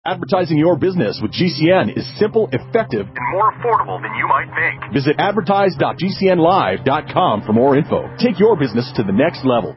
Advertising your business with GCN is simple, effective, and more affordable than you might think. Visit advertise.gcnlive.com for more info. Take your business to the next level.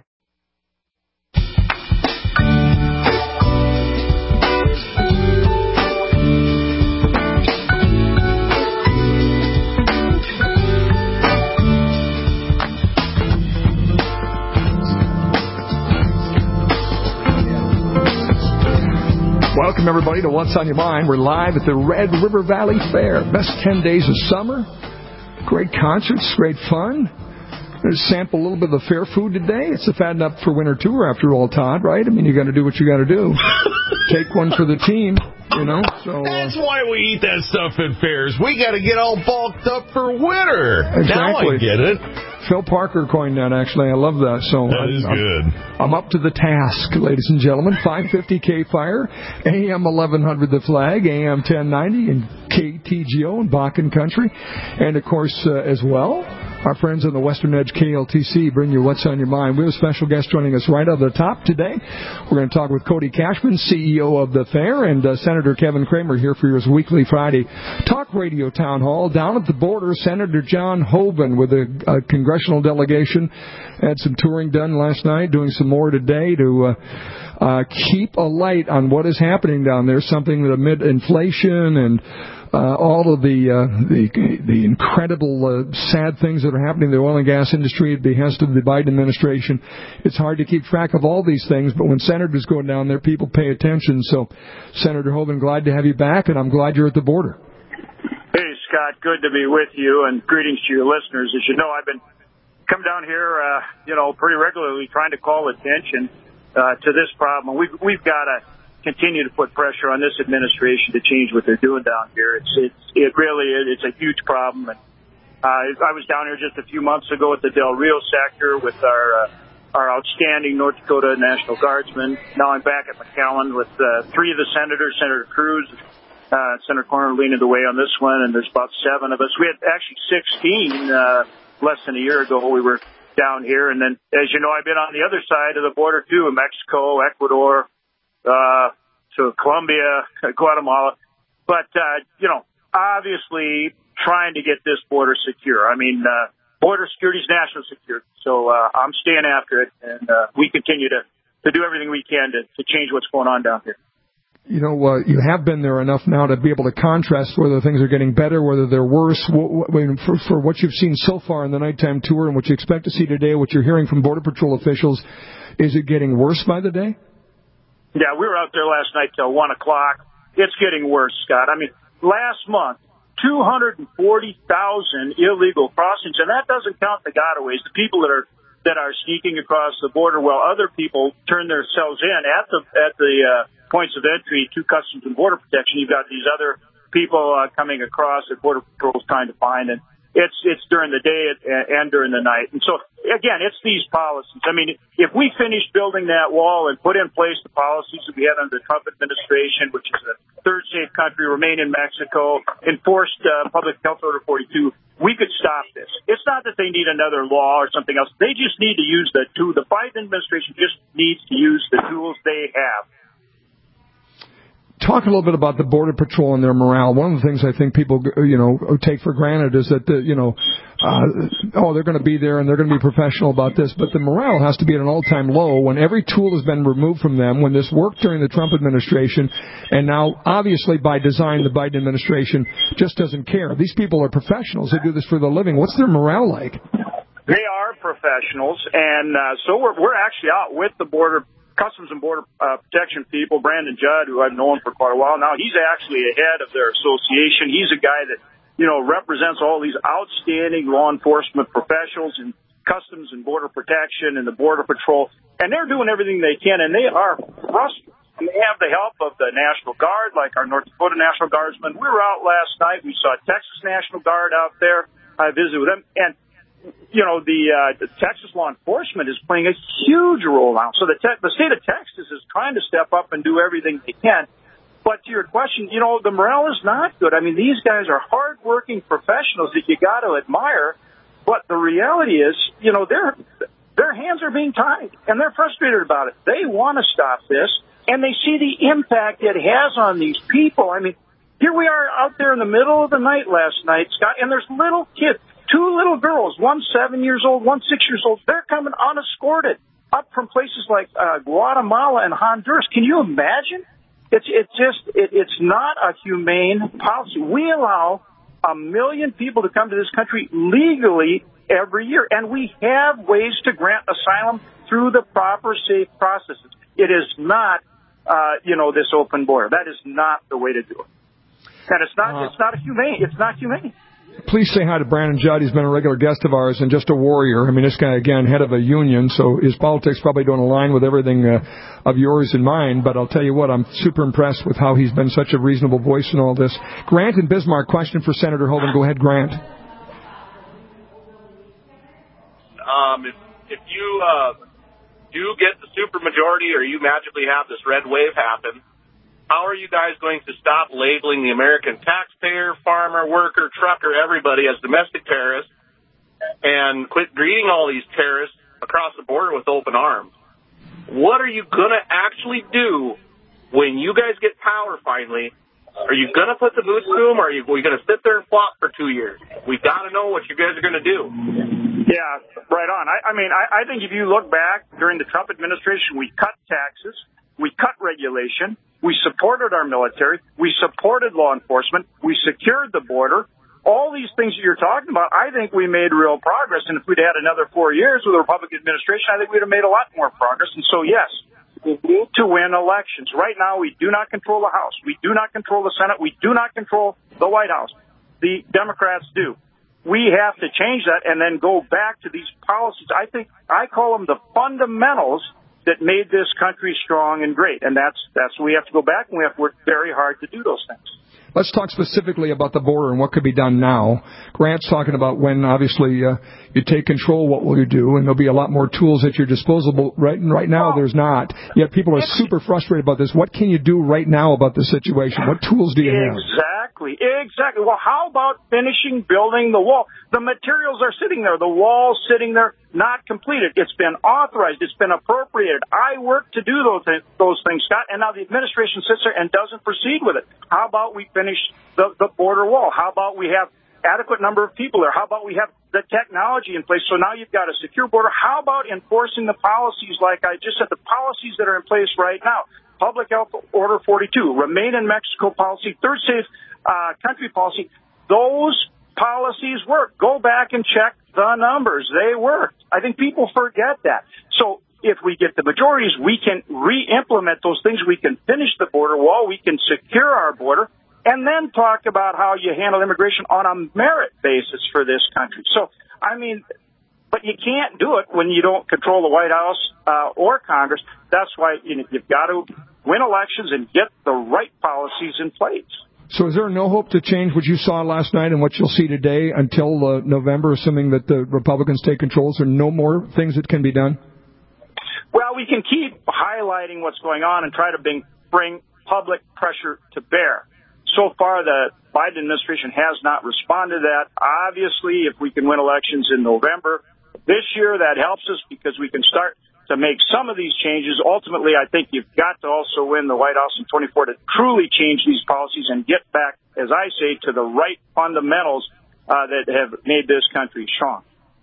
Welcome, everybody, to What's on Your Mind. We're live at the Red River Valley Fair. Best 10 days of summer. Great concerts, great fun. There's sample a little bit of the fair food today. It's a Fatten Up for Winter tour, after all, Todd, right? I mean, you got to do what you got to do. Take one for the team, you know. So that's why we eat that stuff at fairs. We got to get all bulked up for winter. Exactly. Now I get it. Phil Parker coined that, actually. I love that. So that is good. I'm up to the task, ladies and gentlemen. 550 K-Fire, AM 1100 The Flag, AM 1090, and KTGO in Bakken Country. And, of course, as well, our friends on the Western Edge KLTC bring you What's on Your Mind. We have a special guest joining us right at the top today. We're going to talk with Cody Cashman, CEO of the fair, and Senator Kevin Kramer here for his weekly Friday talk radio town hall. Down at the border, Senator John Hoeven with a congressional delegation had some touring done last night, doing some more today to keep a light on what is happening down there, something that amid inflation and all of the incredible sad things that are happening in the oil and gas industry at the behest of the Biden administration. It's hard to keep track of all these things, but when senators go down there, people pay attention. So, Senator Hoeven, glad to have you back, and I'm glad you're at the border. Hey, Scott, good to be with you, and greetings to your listeners. As you know, I've been come down here, pretty regularly trying to call attention to this problem. We've got to continue to put pressure on this administration to change what they're doing down here. It's a huge problem. And I was down here just a few months ago at the Del Rio sector with our outstanding North Dakota National Guardsmen. Now I'm back at McAllen with three of the senators, Senator Cruz, Senator Corner leading the way on this one, and there's about 7 of us. We had actually 16 less than a year ago. We were down here, and then, as you know, I've been on the other side of the border too, in Mexico, Ecuador, to Colombia, Guatemala. But, obviously trying to get this border secure. I mean, border security is national security. So I'm staying after it, and we continue to do everything we can to change what's going on down here. You know, you have been there enough now to be able to contrast whether things are getting better, whether they're worse. For what you've seen so far in the nighttime tour and what you expect to see today, what you're hearing from Border Patrol officials, is it getting worse by the day? Yeah, we were out there last night till 1 o'clock. It's getting worse, Scott. I mean, last month, 240,000 illegal crossings, and that doesn't count the gotaways, the people that are sneaking across the border while other people turn themselves in at the points of entry to Customs and Border Protection. You've got these other people coming across that Border Patrol is trying to find, and it's during the day and during the night. And so, again, it's these policies. I mean, if we finish building that wall and put in place the policies that we had under the Trump administration, which is a third safe country, remain in Mexico, enforced Public Health Order 42, we could stop this. It's not that they need another law or something else. They just need to use the tool. The Biden administration just needs to use the tools they have. Talk a little bit about the Border Patrol and their morale. One of the things I think people, take for granted is that, they're going to be there and they're going to be professional about this. But the morale has to be at an all-time low when every tool has been removed from them, when this worked during the Trump administration, and now, obviously, by design, the Biden administration just doesn't care. These people are professionals. They do this for the living. What's their morale like? They are professionals, and so we're actually out with the Customs and Border Protection people. Brandon Judd, who I've known for quite a while now, he's actually the head of their association. He's a guy that, represents all these outstanding law enforcement professionals in Customs and Border Protection and the Border Patrol. And they're doing everything they can, and they are frustrated. And they have the help of the National Guard, like our North Dakota National Guardsmen. We were out last night. We saw Texas National Guard out there. I visited with them. And the Texas law enforcement is playing a huge role now. So the state of Texas is trying to step up and do everything they can. But to your question, the morale is not good. I mean, these guys are hardworking professionals that you got to admire. But the reality is, their hands are being tied, and they're frustrated about it. They want to stop this. and they see the impact it has on these people. I mean, here we are out there in the middle of the night last night, Scott, and there's little kids, 2 little girls, one 7 years old, one 6 years old. They're coming unescorted up from places like Guatemala and Honduras. Can you imagine? It's not a humane policy. We allow 1 million people to come to this country legally every year, and we have ways to grant asylum through the proper, safe processes. It is not, this open border. That is not the way to do it. And it's not humane. It's not humane. Please say hi to Brandon Judd. He's been a regular guest of ours and just a warrior. I mean, this guy, again, head of a union, so his politics probably don't align with everything of yours and mine, but I'll tell you what, I'm super impressed with how he's been such a reasonable voice in all this. Grant in Bismarck, question for Senator Hoeven. Go ahead, Grant. If you do get the supermajority or you magically have this red wave happen, how are you guys going to stop labeling the American taxpayer, farmer, worker, trucker, everybody as domestic terrorists and quit greeting all these terrorists across the border with open arms? What are you going to actually do when you guys get power finally? Are you going to put the boots to them, or are you going to sit there and flop for 2 years? We got to know what you guys are going to do. Yeah, right on. I think if you look back during the Trump administration, we cut taxes, we cut regulation, we supported our military, we supported law enforcement, we secured the border. All these things that you're talking about, I think we made real progress. And if we'd had another 4 years with a Republican administration, I think we'd have made a lot more progress. And so, yes, we need to win elections. Right now, we do not control the House. We do not control the Senate. We do not control the White House. The Democrats do. We have to change that and then go back to these policies. I call them the fundamentals that made this country strong and great. And that's we have to go back, and we have to work very hard to do those things. Let's talk specifically about the border and what could be done now. Grant's talking about when, obviously, you take control, what will you do? And there'll be a lot more tools at your disposal. Right now, there's not. Yet people are super frustrated about this. What can you do right now about the situation? What tools do you have? Exactly. Well, how about finishing building the wall? The materials are sitting there. The wall's sitting there, not completed. It's been authorized. It's been appropriated. I worked to do those things, Scott, and now the administration sits there and doesn't proceed with it. How about we finish the border wall? How about we have adequate number of people there? How about we have the technology in place? So now you've got a secure border. How about enforcing the policies like I just said, the policies that are in place right now? Public Health Order 42, Remain in Mexico policy, Third Safe Country policy. Those policies work. Go back and check the numbers. They work. I think people forget that. So if we get the majorities, we can re-implement those things. We can finish the border wall. We can secure our border, and then talk about how you handle immigration on a merit basis for this country. So, but you can't do it when you don't control the White House or Congress. That's why you've got to win elections and get the right policies in place. So is there no hope to change what you saw last night and what you'll see today until November, assuming that the Republicans take control? Is there no more things that can be done? Well, we can keep highlighting what's going on and try to bring public pressure to bear. So far, the Biden administration has not responded to that. Obviously, if we can win elections in November this year, that helps us because we can start to make some of these changes. Ultimately, I think you've got to also win the White House in 24 to truly change these policies and get back, as I say, to the right fundamentals that have made this country strong.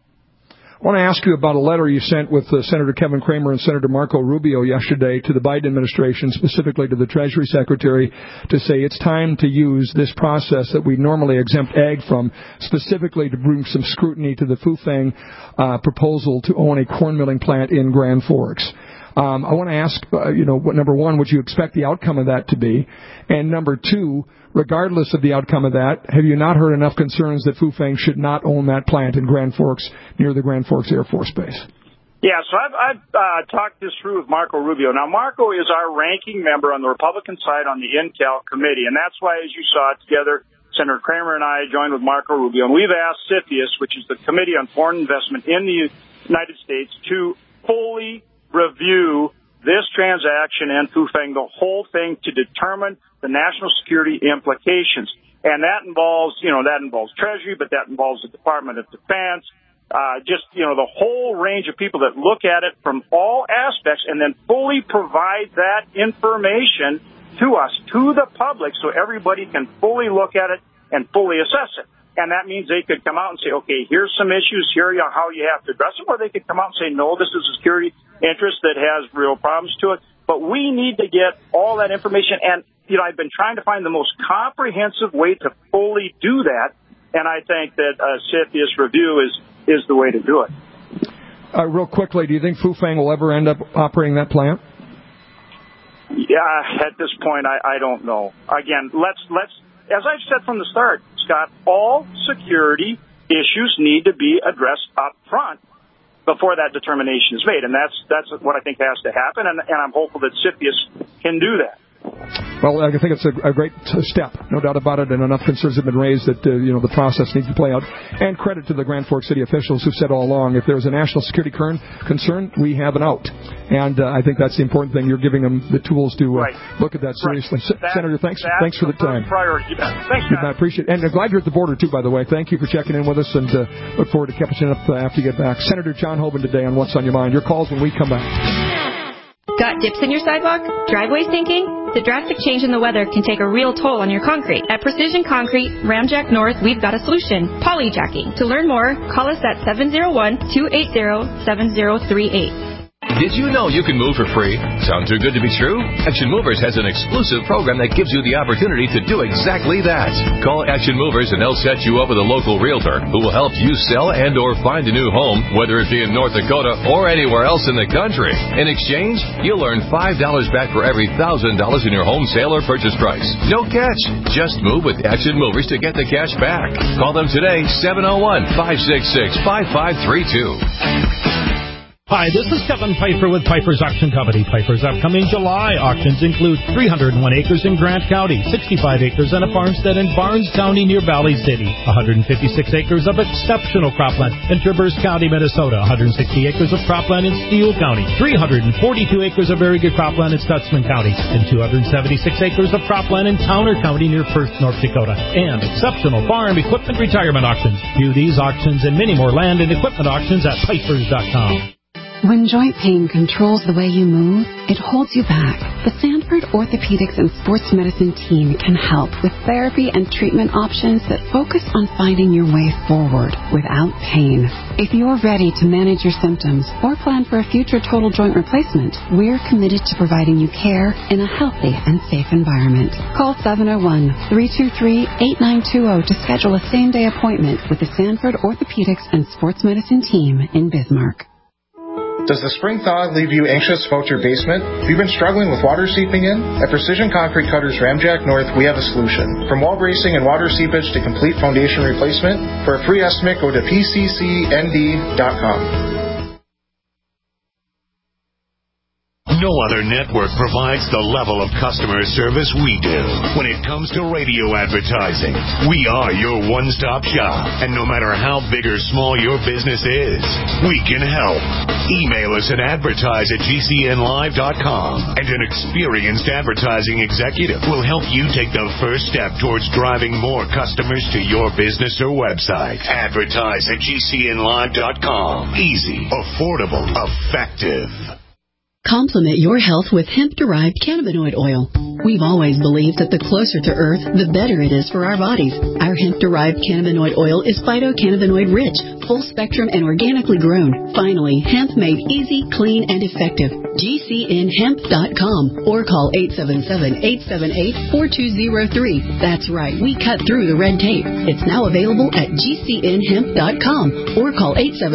I want to ask you about a letter you sent with Senator Kevin Cramer and Senator Marco Rubio yesterday to the Biden administration, specifically to the Treasury Secretary, to say it's time to use this process that we normally exempt ag from, specifically to bring some scrutiny to the Fufeng proposal to own a corn milling plant in Grand Forks. I want to ask, number one, would you expect the outcome of that to be? And number two, regardless of the outcome of that, have you not heard enough concerns that Fufeng should not own that plant in Grand Forks, near the Grand Forks Air Force Base? Yeah, so I've talked this through with Marco Rubio. Now, Marco is our ranking member on the Republican side on the Intel Committee, and that's why, as you saw it together, Senator Cramer and I joined with Marco Rubio, and we've asked CFIUS, which is the Committee on Foreign Investment in the United States, to fully review this transaction and Fufeng, the whole thing, to determine the national security implications. And that involves Treasury, but that involves the Department of Defense, just, the whole range of people that look at it from all aspects and then fully provide that information to us, to the public, so everybody can fully look at it and fully assess it. And that means they could come out and say, okay, here's some issues, here are how you have to address them, or they could come out and say, no, this is a security interest that has real problems to it. But we need to get all that information, and, I've been trying to find the most comprehensive way to fully do that, and I think that CFIUS review is the way to do it. Real quickly, do you think Fufang will ever end up operating that plant? Yeah, at this point, I don't know. Again, let's as I've said from the start, Scott, all security issues need to be addressed up front before that determination is made, and that's what I think has to happen, and I'm hopeful that CFIUS can do that. Well, I think it's a great step, no doubt about it, and enough concerns have been raised that the process needs to play out. And credit to the Grand Forks City officials who've said all along, if there's a national security concern, we have an out. And I think that's the important thing. You're giving them the tools to look at that seriously. Right. Senator, thanks for the time. Priority. Thanks, I appreciate it. And I'm glad you're at the border, too, by the way. Thank you for checking in with us, and look forward to catching up after you get back. Senator John Hoeven today on What's on Your Mind. Your calls when we come back. Got dips in your sidewalk? Driveway sinking? The drastic change in the weather can take a real toll on your concrete. At Precision Concrete, Ramjack North, we've got a solution. Polyjacking. To learn more, call us at 701-280-7038. Did you know you can move for free? Sound too good to be true? Action Movers has an exclusive program that gives you the opportunity to do exactly that. Call Action Movers and they'll set you up with a local realtor who will help you sell and or find a new home, whether it be in North Dakota or anywhere else in the country. In exchange, you'll earn $5 back for every $1,000 in your home sale or purchase price. No catch. Just move with Action Movers to get the cash back. Call them today, 701-566-5532. Hi, this is Kevin Piper with Piper's Auction Company. Piper's upcoming July auctions include 301 acres in Grant County, 65 acres and a farmstead in Barnes County near Valley City, 156 acres of exceptional cropland in Traverse County, Minnesota, 160 acres of cropland in Steele County, 342 acres of very good cropland in Stutzman County, and 276 acres of cropland in Towner County near Perth, North Dakota, and exceptional farm equipment retirement auctions. View these auctions and many more land and equipment auctions at Pipers.com. When joint pain controls the way you move, it holds you back. The Sanford Orthopedics and Sports Medicine team can help with therapy and treatment options that focus on finding your way forward without pain. If you're ready to manage your symptoms or plan for a future total joint replacement, we're committed to providing you care in a healthy and safe environment. Call 701-323-8920 to schedule a same-day appointment with the Sanford Orthopedics and Sports Medicine team in Bismarck. Does the spring thaw leave you anxious about your basement? Have you been struggling with water seeping in? At Precision Concrete Cutters Ramjack North, we have a solution. From wall bracing and water seepage to complete foundation replacement, for a free estimate, go to pccnd.com. No other network provides the level of customer service we do. When it comes to radio advertising, we are your one-stop shop. And no matter how big or small your business is, we can help. Email us at advertise@gcnlive.com, and an experienced advertising executive will help you take the first step towards driving more customers to your business or website. Advertise@gcnlive.com. Easy, affordable, effective. Complement your health with hemp-derived cannabinoid oil. We've always believed that the closer to Earth, the better it is for our bodies. Our hemp-derived cannabinoid oil is phytocannabinoid-rich, full-spectrum, and organically grown. Finally, hemp made easy, clean, and effective. GCNHemp.com or call 877-878-4203. That's right, we cut through the red tape. It's now available at GCNHemp.com or call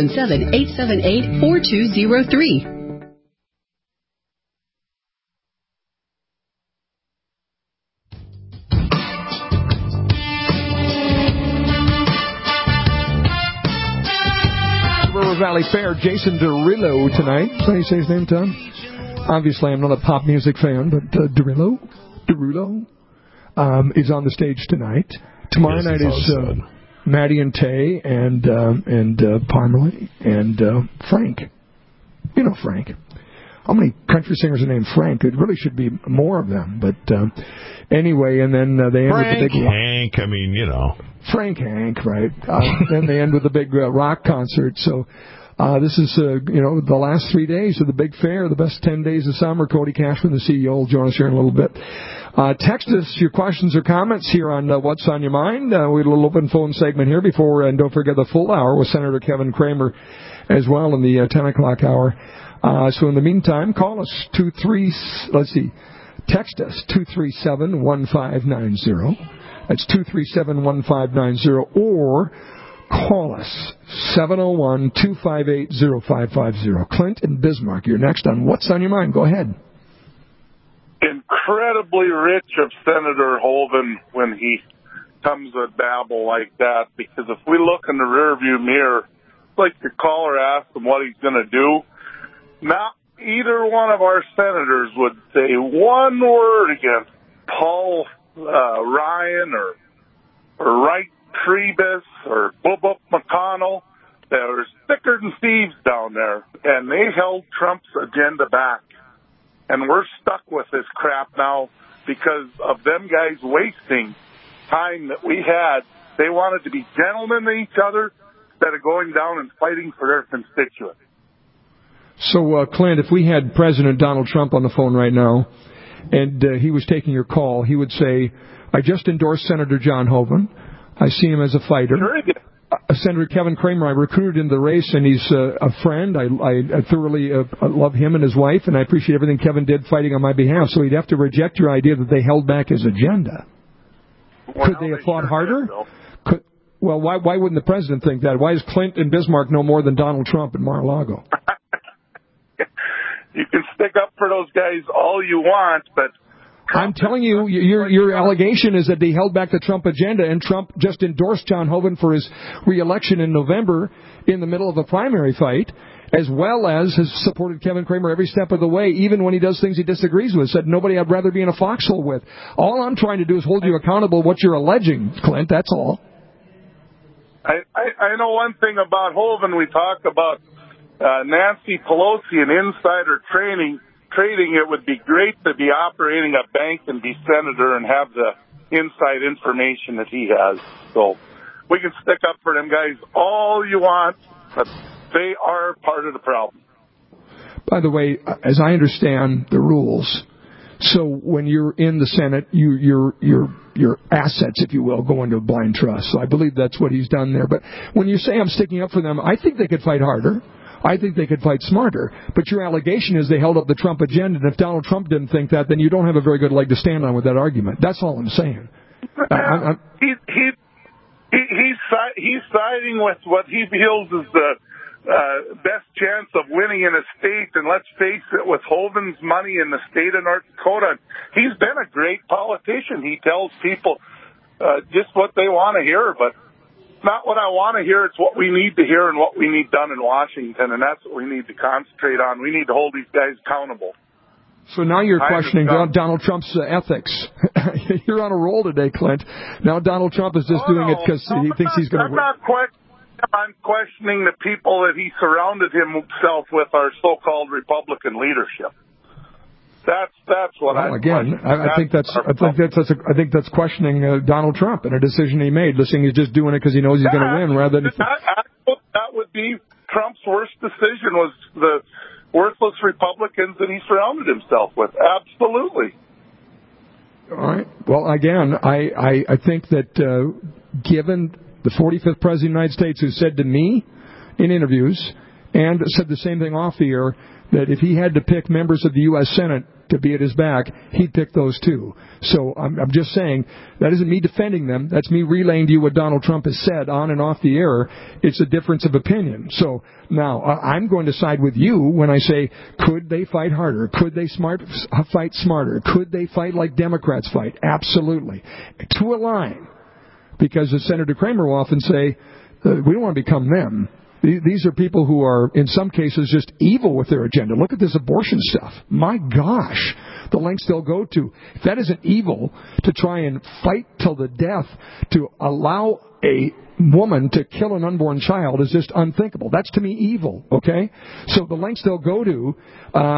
877-878-4203. Valley Fair, Jason Derulo tonight. How do you say his name, Tom? Obviously, I'm not a pop music fan, but Derulo is on the stage tonight. Tomorrow night is Maddie and Tay and Parmalee and Frank. You know Frank. How many country singers are named Frank? It really should be more of them. But anyway, and then they ended the big Hank, I mean, you know. Frank Hank, right? Then they end with a big rock concert. So this is, the last 3 days of the big fair, the best 10 days of summer. Cody Cashman, the CEO, will join us here in a little bit. Text us your questions or comments here on What's on Your Mind. We had a little open phone segment here before, and don't forget the full hour with Senator Kevin Cramer as well in the 10 o'clock hour. So in the meantime, call us text us 237-1590. That's 237-1590, or call us 701-258-0550. Clint and Bismarck, you're next on What's on Your Mind. Go ahead. Incredibly rich of Senator Hoeven when he comes with babble like that, because if we look in the rearview mirror, like the caller asked him what he's going to do, not either one of our senators would say one word against Paul Ryan or Wright Trebus or Bubba McConnell. They were thicker than thieves down there, and they held Trump's agenda back. And we're stuck with this crap now because of them guys wasting time that we had. They wanted to be gentlemen to each other instead of going down and fighting for their constituents. So, Clint, if we had President Donald Trump on the phone right now, and he was taking your call, he would say, I just endorsed Senator John Hoeven. I see him as a fighter. Sure he did. Senator Kevin Cramer, I recruited in the race, and he's a friend. I thoroughly love him and his wife, and I appreciate everything Kevin did fighting on my behalf. So he'd have to reject your idea that they held back his agenda. Well, could they have fought harder? Well, why wouldn't the president think that? Why does Clint and Bismarck know more than Donald Trump in Mar-a-Lago? You can stick up for those guys all you want, but I'm telling you, your allegation is that they held back the Trump agenda, and Trump just endorsed John Hoeven for his re-election in November in the middle of a primary fight, as well as has supported Kevin Cramer every step of the way, even when he does things he disagrees with, said nobody I'd rather be in a foxhole with. All I'm trying to do is hold you accountable what you're alleging, Clint, that's all. I know one thing about Hoeven. We talk about Nancy Pelosi and insider trading. It would be great to be operating a bank and be senator and have the inside information that he has. So we can stick up for them guys all you want, but they are part of the problem. By the way, as I understand the rules, so when you're in the Senate, your assets, if you will, go into a blind trust. So I believe that's what he's done there. But when you say I'm sticking up for them, I think they could fight harder. I think they could fight smarter. But your allegation is they held up the Trump agenda, and if Donald Trump didn't think that, then you don't have a very good leg to stand on with that argument. That's all I'm saying. He's siding with what he feels is the best chance of winning in a state, and let's face it, with Hoeven's money in the state of North Dakota, he's been a great politician. He tells people just what they want to hear, but not what I want to hear. It's what we need to hear and what we need done in Washington, and that's what we need to concentrate on. We need to hold these guys accountable. So now you're questioning Donald Trump's ethics. You're on a roll today, Clint. Now Donald Trump is just doing it because he thinks he's going to win. I'm questioning the people that he surrounded himself with, our so-called Republican leadership. That's what I think that's questioning Donald Trump and a decision he made, listening he's just doing it because he knows he's going to win rather than. That would be Trump's worst decision, was the worthless Republicans that he surrounded himself with. Absolutely. All right. Well, again, I think that given the 45th President of the United States, who said to me in interviews and said the same thing off the air, that if he had to pick members of the U.S. Senate to be at his back, he'd pick those two. So I'm just saying, that isn't me defending them. That's me relaying to you what Donald Trump has said on and off the air. It's a difference of opinion. So now I'm going to side with you when I say, could they fight harder? Could they fight smarter? Could they fight like Democrats fight? Absolutely. To a line. Because as Senator Cramer will often say, we don't want to become them. These are people who are, in some cases, just evil with their agenda. Look at this abortion stuff. My gosh, the lengths they'll go to. If that isn't evil, to try and fight till the death to allow a woman to kill an unborn child is just unthinkable. That's, to me, evil, okay? So the lengths they'll go to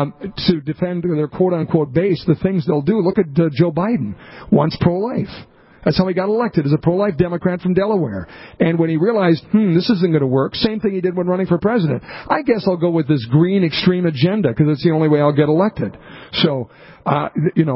defend their quote-unquote base, the things they'll do. Look at Joe Biden, once pro-life. That's how he got elected, as a pro-life Democrat from Delaware. And when he realized, this isn't going to work, same thing he did when running for president. I guess I'll go with this green extreme agenda because it's the only way I'll get elected. So, I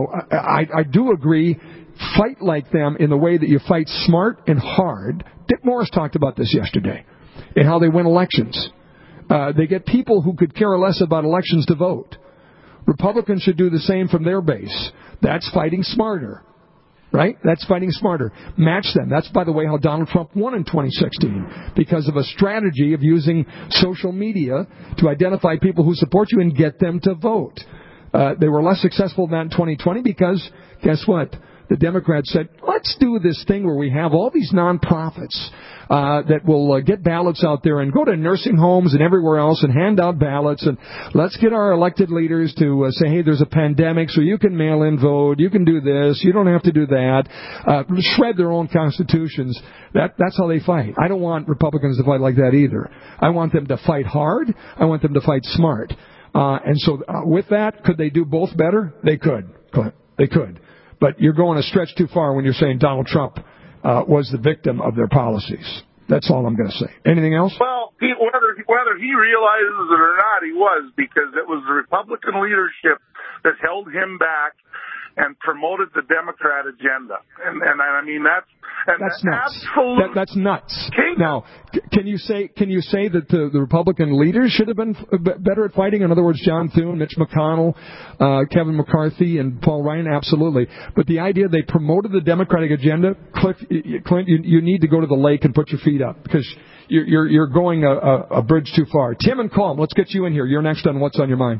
do agree, fight like them in the way that you fight smart and hard. Dick Morris talked about this yesterday and how they win elections. They get people who could care less about elections to vote. Republicans should do the same from their base. That's fighting smarter. Right? That's fighting smarter. Match them. That's, by the way, how Donald Trump won in 2016, because of a strategy of using social media to identify people who support you and get them to vote. They were less successful than that in 2020 because, guess what? The Democrats said, let's do this thing where we have all these nonprofits that will get ballots out there and go to nursing homes and everywhere else and hand out ballots, and let's get our elected leaders to say, hey, there's a pandemic, so you can mail-in vote, you can do this, you don't have to do that, shred their own constitutions. That's how they fight. I don't want Republicans to fight like that either. I want them to fight hard. I want them to fight smart. And so with that, could they do both better? They could. They could. But you're going a stretch too far when you're saying Donald Trump was the victim of their policies. That's all I'm going to say. Anything else? Well, whether he realizes it or not, he was, because it was the Republican leadership that held him back and promoted the Democrat agenda. And I mean, that's nuts. Absolutely. That's nuts. Now, can you say that the Republican leaders should have been better at fighting? In other words, John Thune, Mitch McConnell, Kevin McCarthy, and Paul Ryan? Absolutely. But the idea they promoted the Democratic agenda, Clint, you need to go to the lake and put your feet up, because you're going a bridge too far. Tim and Calm, let's get you in here. You're next on What's on Your Mind.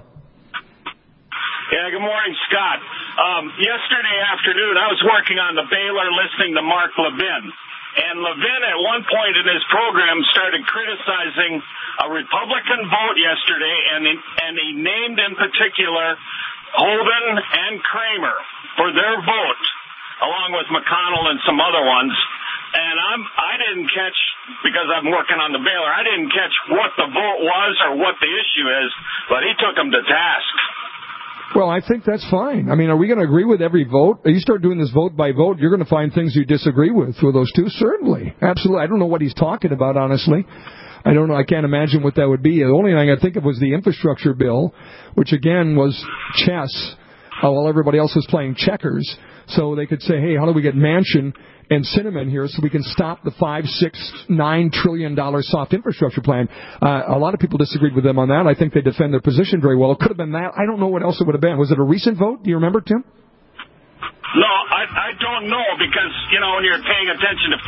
Yeah, good morning, Scott. Yesterday afternoon, I was working on the Baylor listening to Mark Levin. And Levin, at one point in his program, started criticizing a Republican vote yesterday, and he named in particular Hoeven and Kramer for their vote, along with McConnell and some other ones. And I didn't catch, because I'm working on the Baylor, I didn't catch what the vote was or what the issue is, but he took them to task. Well, I think that's fine. I mean, are we going to agree with every vote? You start doing this vote by vote, you're going to find things you disagree with those two. Certainly. Absolutely. I don't know what he's talking about, honestly. I don't know. I can't imagine what that would be. The only thing I think of was the infrastructure bill, which, again, was chess, while everybody else was playing checkers. So they could say, hey, how do we get Manchin and Sinema here so we can stop the $5, $6, $9 trillion soft infrastructure plan? A lot of people disagreed with them on that. I think they defend their position very well. It could have been that. I don't know what else it would have been. Was it a recent vote? Do you remember, Tim? No, I don't know, because, when you're paying attention to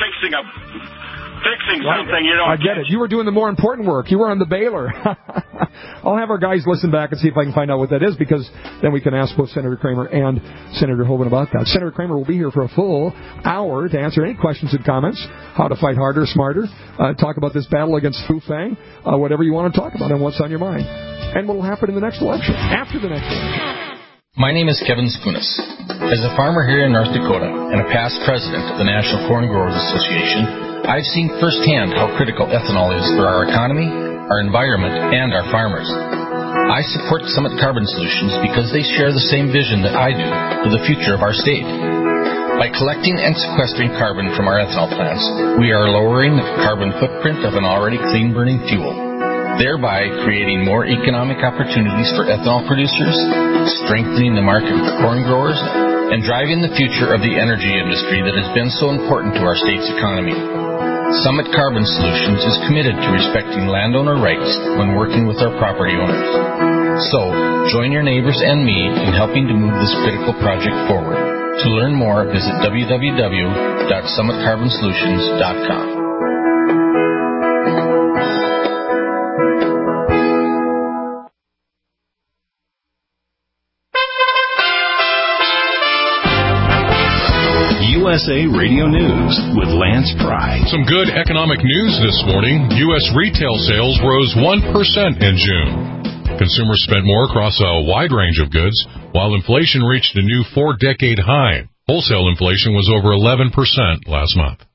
fixing something, you don't... I get it. You were doing the more important work. You were on the Baylor. I'll have our guys listen back and see if I can find out what that is, because then we can ask both Senator Kramer and Senator Hoeven about that. Senator Kramer will be here for a full hour to answer any questions and comments, how to fight harder, smarter, talk about this battle against Fu Fang, whatever you want to talk about and what's on your mind. And what will happen in the next election, after the next election. My name is Kevin Skunas. As a farmer here in North Dakota and a past president of the National Corn Growers Association, I've seen firsthand how critical ethanol is for our economy, our environment, and our farmers. I support Summit Carbon Solutions because they share the same vision that I do for the future of our state. By collecting and sequestering carbon from our ethanol plants, we are lowering the carbon footprint of an already clean-burning fuel, thereby creating more economic opportunities for ethanol producers, strengthening the market for corn growers, and driving the future of the energy industry that has been so important to our state's economy. Summit Carbon Solutions is committed to respecting landowner rights when working with our property owners. So, join your neighbors and me in helping to move this critical project forward. To learn more, visit www.summitcarbonsolutions.com. USA Radio News with Lance Pry. Some good economic news this morning. U.S. retail sales rose 1% in June. Consumers spent more across a wide range of goods, while inflation reached a new 4-decade high. Wholesale inflation was over 11% last month.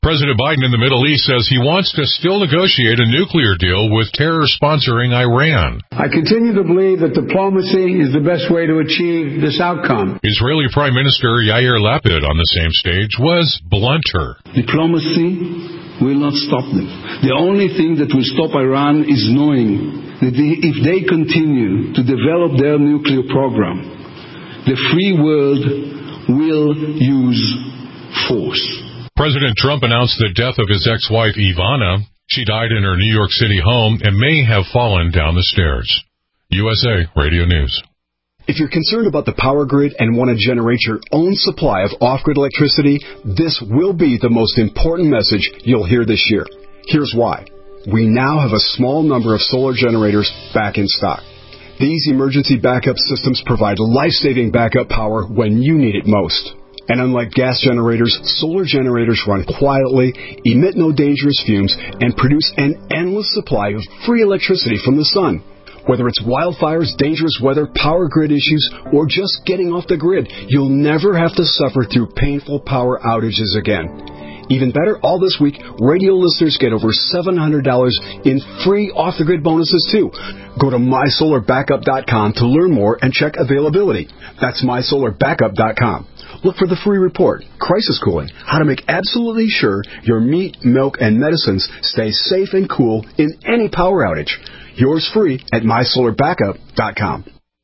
President Biden in the Middle East says he wants to still negotiate a nuclear deal with terror-sponsoring Iran. I continue to believe that diplomacy is the best way to achieve this outcome. Israeli Prime Minister Yair Lapid on the same stage was blunter. Diplomacy will not stop them. The only thing that will stop Iran is knowing that if they continue to develop their nuclear program, the free world will use force. President Trump announced the death of his ex-wife Ivana. She died in her New York City home and may have fallen down the stairs. USA Radio News. If you're concerned about the power grid and want to generate your own supply of off-grid electricity, this will be the most important message you'll hear this year. Here's why. We now have a small number of solar generators back in stock. These emergency backup systems provide life-saving backup power when you need it most. And unlike gas generators, solar generators run quietly, emit no dangerous fumes, and produce an endless supply of free electricity from the sun. Whether it's wildfires, dangerous weather, power grid issues, or just getting off the grid, you'll never have to suffer through painful power outages again. Even better, all this week, radio listeners get over $700 in free off-the-grid bonuses, too. Go to mysolarbackup.com to learn more and check availability. That's mysolarbackup.com. Look for the free report, Crisis Cooling, how to make absolutely sure your meat, milk, and medicines stay safe and cool in any power outage. Yours free at mysolarbackup.com.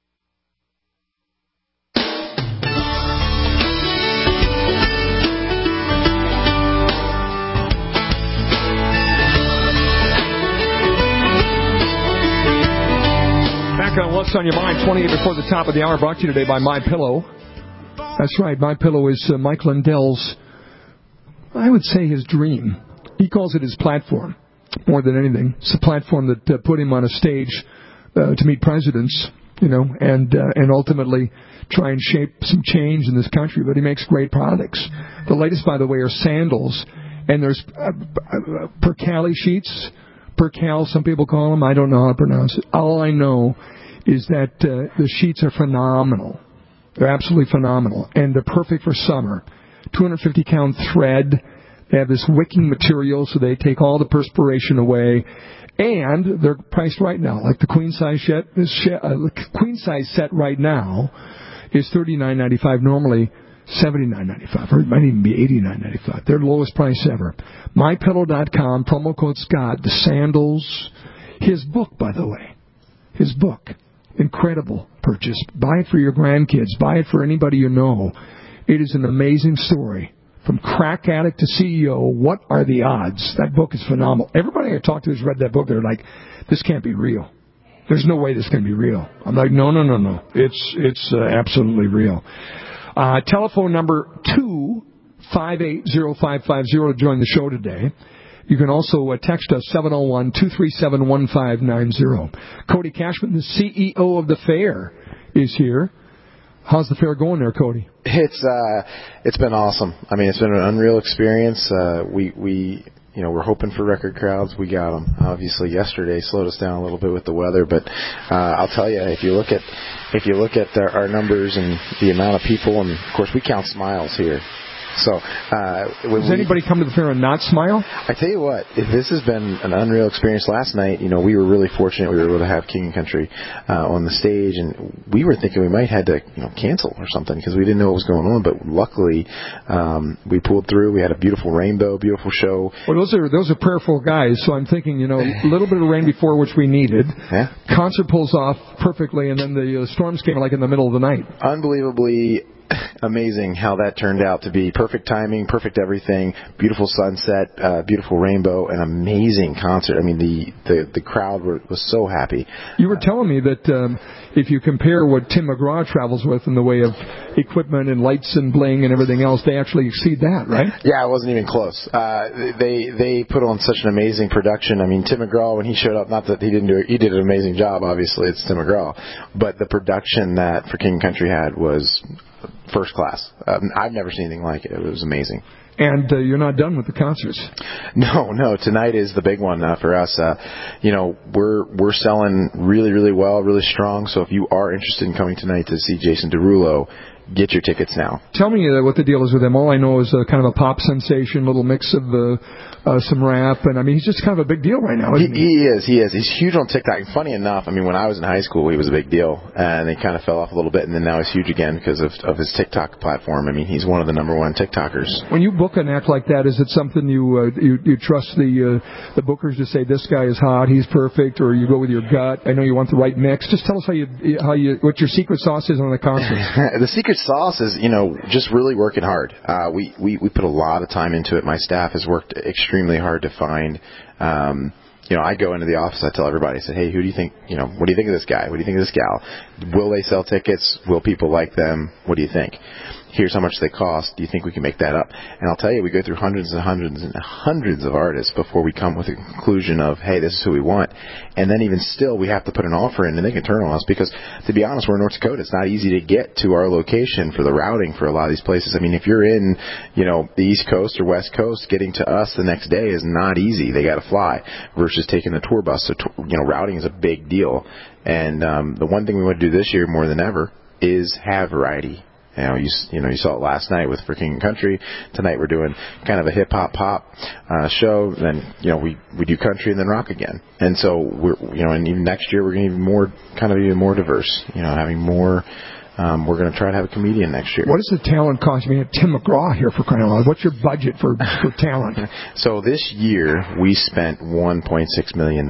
Back on What's on Your Mind, 28 before the top of the hour, brought to you today by MyPillow. That's right, MyPillow is Mike Lindell's, I would say, his dream. He calls it his platform, more than anything. It's a platform that put him on a stage to meet presidents, and ultimately try and shape some change in this country. But he makes great products. The latest, by the way, are sandals, and there's percale sheets. Percale, some people call them. I don't know how to pronounce it. All I know is that the sheets are phenomenal. They're absolutely phenomenal, and they're perfect for summer. 250-count thread. They have this wicking material, so they take all the perspiration away, and they're priced right now. Like the queen size set right now is $39.95. Normally $79.95, or it might even be $89.95. Their lowest price ever. MyPillow.com, promo code Scott. The sandals. His book, by the way. His book. Incredible purchase. Buy it for your grandkids. Buy it for anybody you know. It is an amazing story. From crack addict to CEO, what are the odds? That book is phenomenal. Everybody I talked to who's read that book, they're like, this can't be real. There's no way this can be real. I'm like, no. It's absolutely real. Telephone number 2580550 to join the show today. You can also text us 701-237-1590. Cody Cashman, the CEO of the fair, is here. How's the fair going there, Cody? It's been awesome. I mean, it's been an unreal experience. We're hoping for record crowds. We got them. Obviously, yesterday slowed us down a little bit with the weather, but I'll tell you, if you look at our numbers and the amount of people, and of course we count smiles here. So, does anybody come to the fair and not smile? I tell you what, this has been an unreal experience. Last night, we were really fortunate. We were able to have King and Country on the stage, and we were thinking we might have to, cancel or something because we didn't know what was going on. But luckily, we pulled through. We had a beautiful rainbow, beautiful show. Well, those are prayerful guys. So I'm thinking, a little bit of rain before, which we needed. Yeah. Concert pulls off perfectly, and then the storms came like in the middle of the night. Unbelievably amazing how that turned out to be. Perfect timing, perfect everything, beautiful sunset, beautiful rainbow, an amazing concert. I mean, the crowd was so happy. You were telling me that if you compare what Tim McGraw travels with in the way of equipment and lights and bling and everything else, they actually exceed that, right? Yeah, it wasn't even close. They put on such an amazing production. I mean, Tim McGraw, when he showed up, not that he didn't do it, he did an amazing job, obviously, it's Tim McGraw, but the production that For King and Country had was first class. I've never seen anything like it. It was amazing. And you're not done with the concerts? No. Tonight is the big one for us. We're selling really, really well, really strong. So if you are interested in coming tonight to see Jason Derulo, get your tickets now. Tell me what the deal is with him. All I know is kind of a pop sensation, little mix of some rap, and I mean he's just kind of a big deal right now. Isn't he is. He's huge on TikTok. And funny enough, I mean when I was in high school, he was a big deal, and he kind of fell off a little bit, and then now he's huge again because of his TikTok platform. I mean he's one of the number one TikTokers. When you book an act like that, is it something you trust the bookers to say this guy is hot, he's perfect, or you go with your gut? I know you want the right mix. Just tell us what your secret sauce is on the concert. The secret sauce is just really working hard. We put a lot of time into it. My staff has worked extremely hard to find. I go into the office, I tell everybody, I say, hey, who do you think, what do you think of this guy? What do you think of this gal? Will they sell tickets? Will people like them? What do you think? Here's how much they cost. Do you think we can make that up? And I'll tell you, we go through hundreds and hundreds and hundreds of artists before we come with a conclusion of, hey, this is who we want. And then even still, we have to put an offer in, and they can turn on us because, to be honest, we're in North Dakota. It's not easy to get to our location for the routing for a lot of these places. I mean, if you're in, the East Coast or West Coast, getting to us the next day is not easy. They got to fly versus taking the tour bus. So, routing is a big deal. And the one thing we want to do this year more than ever is have variety. You saw it last night with For King and Country. Tonight we're doing kind of a hip-hop pop show. Then, we do country and then rock again. And so we're, and even next year we're going to be even more diverse. Having more. We're going to try to have a comedian next year. What does the talent cost? I mean, Tim McGraw here for crying out loud. What's your budget for talent? So this year we spent $1.6 million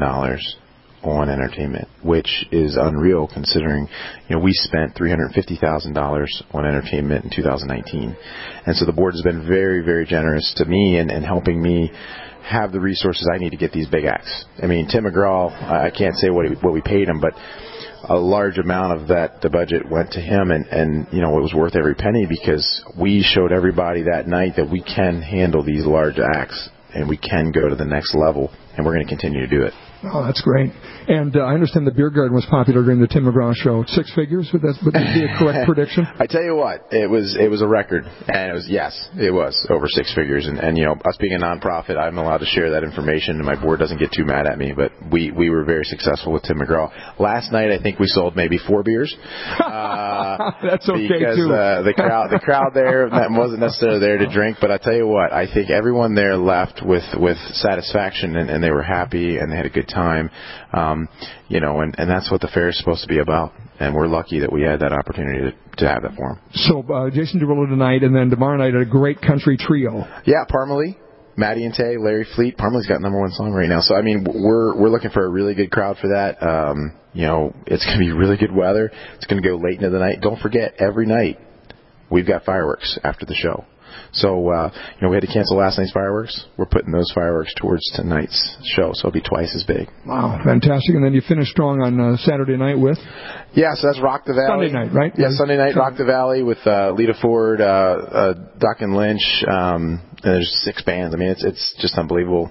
on entertainment, which is unreal considering, we spent $350,000 on entertainment in 2019. And so the board has been very, very generous to me and helping me have the resources I need to get these big acts. I mean, Tim McGraw, I can't say what we paid him, but a large amount of the budget went to him, and it was worth every penny because we showed everybody that night that we can handle these large acts and we can go to the next level, and we're going to continue to do it. Oh, that's great. And I understand the Beer Garden was popular during the Tim McGraw show. 6 figures? Would that be a correct prediction? I tell you what, it was a record. And it was over 6 figures. And us being a nonprofit, I'm allowed to share that information, and my board doesn't get too mad at me. But we were very successful with Tim McGraw. Last night, I think we sold maybe 4 beers. That's okay, because, too. the crowd there wasn't necessarily there to drink. But I tell you what, I think everyone there left with satisfaction, and they were happy, and they had a good time, and that's what the fair is supposed to be about. And we're lucky that we had that opportunity to have that for them. So Jason Derulo tonight, and then tomorrow night a great country trio. Yeah, Parmalee, Maddie and Tay, Larry Fleet. Parmalee's got #1 song right now. So I mean, we're looking for a really good crowd for that. It's going to be really good weather. It's going to go late into the night. Don't forget, every night we've got fireworks after the show. So, we had to cancel last night's fireworks. We're putting those fireworks towards tonight's show, so it'll be twice as big. Wow, fantastic. And then you finish strong on Saturday night with? Yeah, so that's Rock the Valley. Sunday night, right? Yeah, Sunday night, Rock the Valley with Lita Ford, Duck and Lynch, and there's 6 bands. I mean, it's just unbelievable.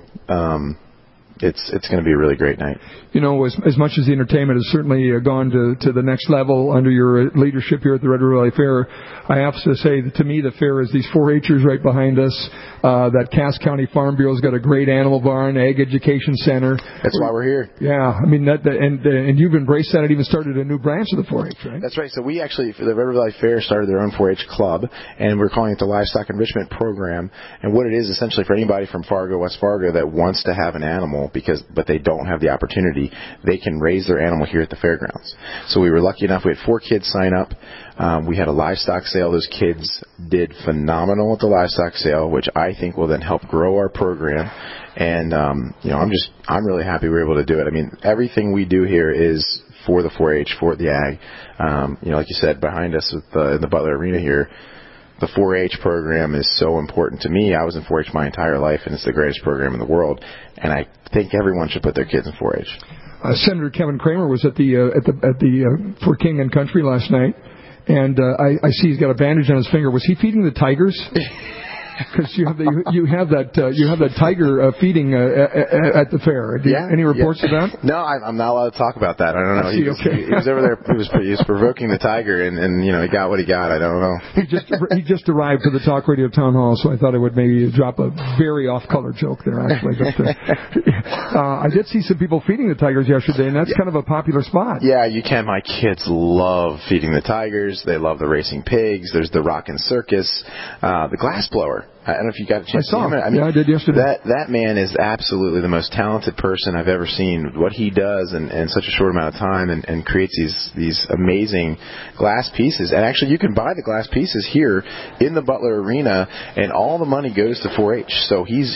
It's going to be a really great night. As much as the entertainment has certainly gone to the next level under your leadership here at the Red River Valley Fair, I have to say that to me the fair is these 4-H'ers right behind us. That Cass County Farm Bureau's got a great animal barn, ag education center. That's why we're here. Yeah, I mean and you've embraced that and even started a new branch of the 4-H, right? That's right. So we actually, for the Red River Valley Fair, started their own 4-H club, and we're calling it the Livestock Enrichment Program. And what it is essentially for anybody from Fargo, West Fargo that wants to have an animal but they don't have the opportunity, they can raise their animal here at the fairgrounds. So we were lucky enough. We had 4 kids sign up. We had a livestock sale. Those kids did phenomenal at the livestock sale, which I think will then help grow our program. And I'm really happy we were able to do it. I mean, everything we do here is for the 4-H, for the ag. Like you said, behind us in the Butler Arena here, the 4-H program is so important to me. I was in 4-H my entire life, and it's the greatest program in the world. And I think everyone should put their kids in 4-H. Senator Kevin Kramer was at the For King and Country last night, and I see he's got a bandage on his finger. Was he feeding the tigers? Because you have that tiger feeding at the fair. Any reports of that? No, I'm not allowed to talk about that. I don't know. He was over there. He was provoking the tiger, and he got what he got. I don't know. He just arrived to the Talk Radio Town Hall, so I thought I would maybe drop a very off-color joke there, actually. But I did see some people feeding the tigers yesterday, and that's kind of a popular spot. Yeah, you can. My kids love feeding the tigers. They love the racing pigs. There's the Rockin' Circus, the glass blower. I don't know if you got a chance to see him. I did yesterday. That man is absolutely the most talented person I've ever seen. What he does in such a short amount of time and creates these amazing glass pieces. And actually, you can buy the glass pieces here in the Butler Arena, and all the money goes to 4-H. So he's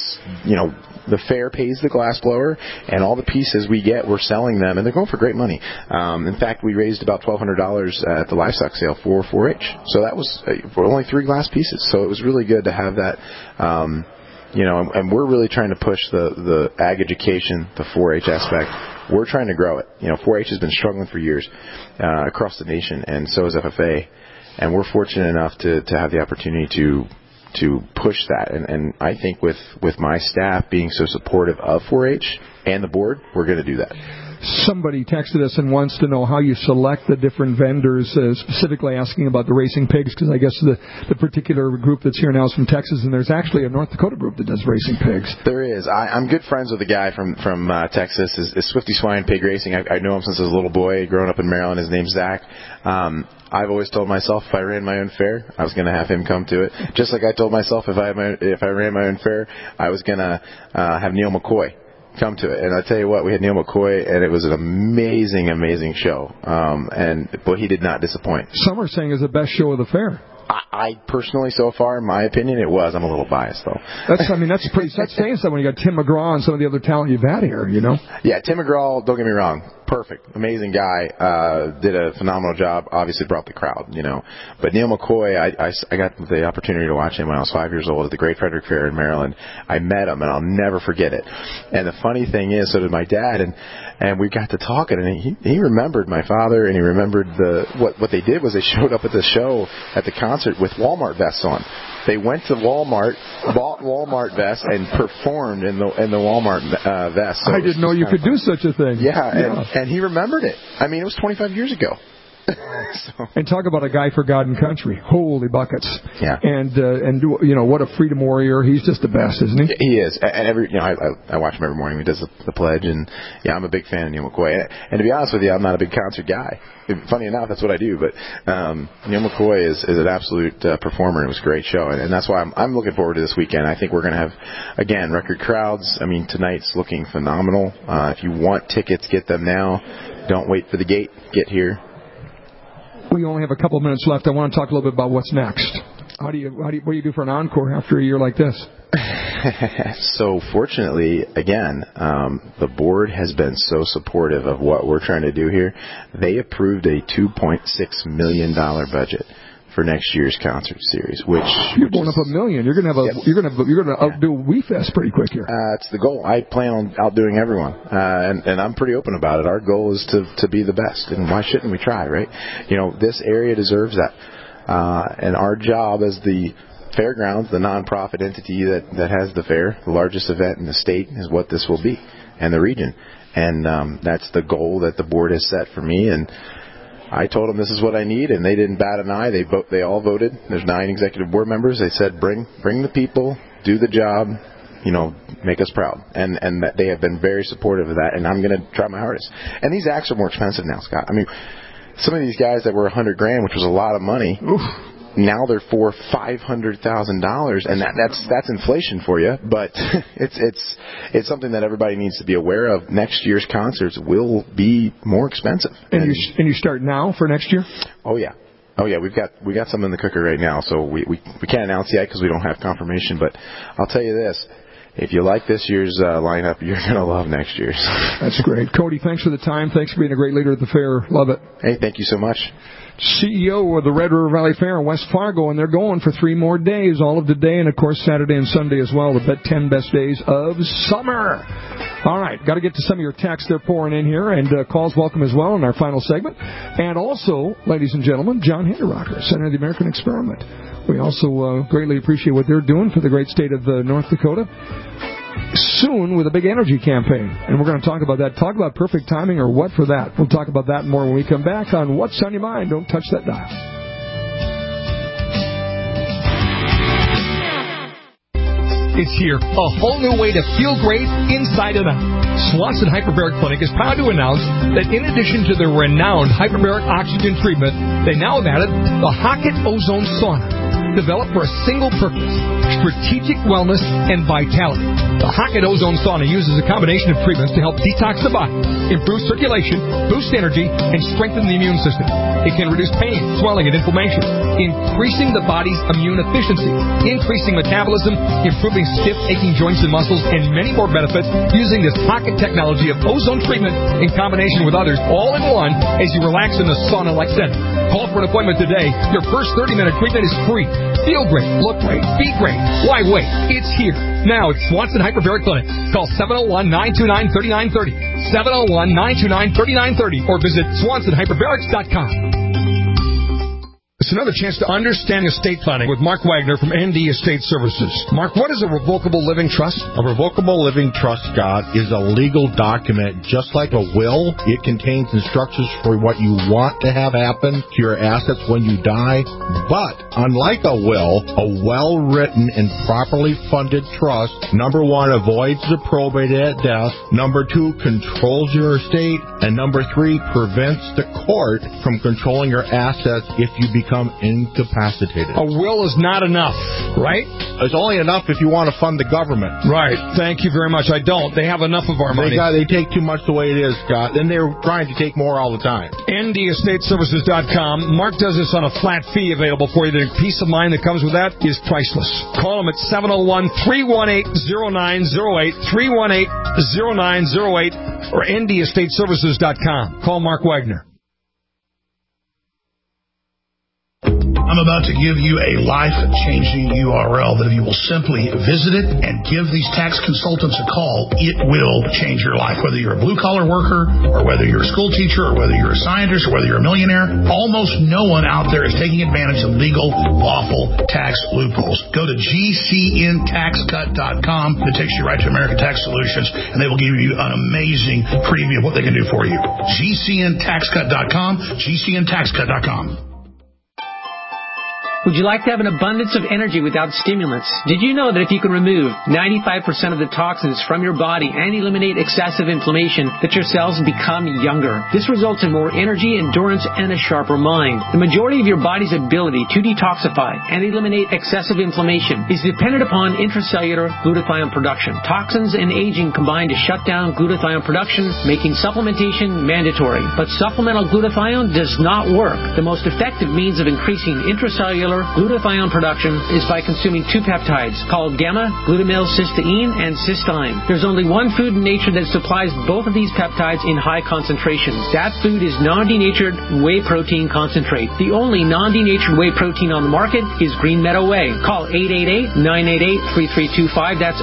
the fair pays the glass blower, and all the pieces we get, we're selling them, and they're going for great money. In fact, we raised about $1,200 at the livestock sale for 4-H. So that was for only 3 glass pieces. So it was really good to have that. And we're really trying to push the ag education, the 4-H aspect. We're trying to grow it. 4-H has been struggling for years across the nation, and so is FFA. And we're fortunate enough to have the opportunity to push that. And I think with my staff being so supportive of 4-H and the board, we're going to do that. Somebody texted us and wants to know how you select the different vendors, specifically asking about the racing pigs, because I guess the particular group that's here now is from Texas, and there's actually a North Dakota group that does racing pigs. There is. I'm good friends with a guy from Texas, is Swifty Swine Pig Racing. I know him since I was a little boy, growing up in Maryland. His name's Zach. I've always told myself if I ran my own fair, I was going to have him come to it. Just like I told myself if I ran my own fair, I was going to have Neil McCoy come to it. And I tell you what, we had Neil McCoy, and it was an amazing, amazing show. But he did not disappoint. Some are saying it's the best show of the fair. I personally, so far, in my opinion, it was. I'm a little biased, though. That's saying something when you got Tim McGraw and some of the other talent you've had here, Yeah, Tim McGraw, don't get me wrong, perfect, amazing guy, did a phenomenal job, obviously brought the crowd, But Neil McCoy, I got the opportunity to watch him when I was 5 years old at the Great Frederick Fair in Maryland. I met him, and I'll never forget it. And the funny thing is, so did my dad, and we got to talking, and he remembered my father, and he remembered what they did was they showed up at the show, at the concert, with Walmart vests on. They went to Walmart, bought Walmart vests, and performed in the Walmart vests. So I didn't know you could do such a thing. Yeah, and he remembered it. I mean, it was 25 years ago. And talk about a guy for God and country. Holy buckets. Yeah. And what a freedom warrior. He's just the best, isn't he? He is. And I watch him every morning. He does the pledge, and I'm a big fan of Neil McCoy. And to be honest with you, I'm not a big concert guy. Funny enough, that's what I do. But Neil McCoy is an absolute performer. It was a great show, and that's why I'm looking forward to this weekend. I think we're going to have, again, record crowds. I mean, tonight's looking phenomenal. If you want tickets, get them now. Don't wait for the gate. Get here. We only have a couple of minutes left. I want to talk a little bit about what's next. What do you do for an encore after a year like this? So fortunately, again, the board has been so supportive of what we're trying to do here. They approved a $2.6 million budget for next year's concert series, which you're going up $1 million. You're going to outdo WeFest pretty quick here. It's the goal. I plan on outdoing everyone, and I'm pretty open about it. Our goal is to be the best, and why shouldn't we try, right? This area deserves that, and our job as the fairgrounds, the nonprofit entity that has the fair, the largest event in the state, is what this will be, and the region, and that's the goal that the board has set for me. And I told them this is what I need, and they didn't bat an eye. They all voted. There's 9 executive board members. They said, bring the people, do the job, make us proud. And that they have been very supportive of that, and I'm going to try my hardest. And these acts are more expensive now, Scott. I mean, some of these guys that were $100,000, which was a lot of money, now they're $500,000, and that's inflation for you. But it's something that everybody needs to be aware of. Next year's concerts will be more expensive. And you start now for next year? Oh yeah. We got some in the cooker right now, so we can't announce yet because we don't have confirmation. But I'll tell you this. If you like this year's lineup, you're going to love next year's. That's great. Cody, thanks for the time. Thanks for being a great leader at the fair. Love it. Hey, thank you so much. CEO of the Red River Valley Fair in West Fargo, and they're going for 3 more days, all of today and, of course, Saturday and Sunday as well, the 10 best days of summer. All right, got to get to some of your texts they're pouring in here, and calls welcome as well in our final segment. And also, ladies and gentlemen, John Hinderocker, Center of the American Experiment. We also greatly appreciate what they're doing for the great state of North Dakota. Soon with a big energy campaign, and we're going to talk about that. Talk about perfect timing or what for that. We'll talk about that more when we come back on What's on Your Mind. Don't touch that dial. It's here, a whole new way to feel great inside and out. Swanson Hyperbaric Clinic is proud to announce that in addition to the renowned hyperbaric oxygen treatment, they now have added the Hocket Ozone Sauna, developed for a single purpose, strategic wellness and vitality. The Hocket Ozone Sauna uses a combination of treatments to help detox the body, improve circulation, boost energy, and strengthen the immune system. It can reduce pain, swelling, and inflammation, increasing the body's immune efficiency, increasing metabolism, improving stiff, aching joints and muscles, and many more benefits using this Hocket technology of ozone treatment in combination with others, all in one, as you relax in the sauna-like setting. Call for an appointment today. Your first 30-minute treatment is free. Feel great, look great, be great. Why wait? It's here. Now at Swanson Hyperbaric Clinic. Call 701-929-3930. 701-929-3930 or visit SwansonHyperbarics.com. It's another chance to understand estate planning with Mark Wagner from ND Estate Services. Mark, what is a revocable living trust? A revocable living trust, Scott, is a legal document just like a will. It contains instructions for what you want to have happen to your assets when you die. But unlike a will, a well-written and properly funded trust, number 1, avoids the probate at death, number 2, controls your estate, and number 3, prevents the court from controlling your assets if you become incapacitated. A will is not enough, right? It's only enough if you want to fund the government. Right. Thank you very much. I don't. They have enough of our money. They take too much the way it is, Scott. And they're trying to take more all the time. NDEstateServices.com. Mark does this on a flat fee available for you. The peace of mind that comes with that is priceless. Call him at 701-318-0908, 318-0908, or NDEstateServices.com. Call Mark Wagner. I'm about to give you a life-changing URL that if you will simply visit it and give these tax consultants a call, it will change your life. Whether you're a blue-collar worker or whether you're a school teacher or whether you're a scientist or whether you're a millionaire, almost no one out there is taking advantage of legal, lawful tax loopholes. Go to GCNTaxCut.com. It takes you right to American Tax Solutions, and they will give you an amazing preview of what they can do for you. GCNTaxCut.com, GCNTaxCut.com. Would you like to have an abundance of energy without stimulants? Did you know that if you can remove 95% of the toxins from your body and eliminate excessive inflammation, that your cells become younger? This results in more energy, endurance, and a sharper mind. The majority of your body's ability to detoxify and eliminate excessive inflammation is dependent upon intracellular glutathione production. Toxins and aging combine to shut down glutathione production, making supplementation mandatory. But supplemental glutathione does not work. The most effective means of increasing intracellular glutathione production is by consuming 2 peptides called gamma-glutamyl-cysteine and cysteine. There's only one food in nature that supplies both of these peptides in high concentrations. That food is non-denatured whey protein concentrate. The only non-denatured whey protein on the market is Green Meadow Whey. Call 888-988-3325. That's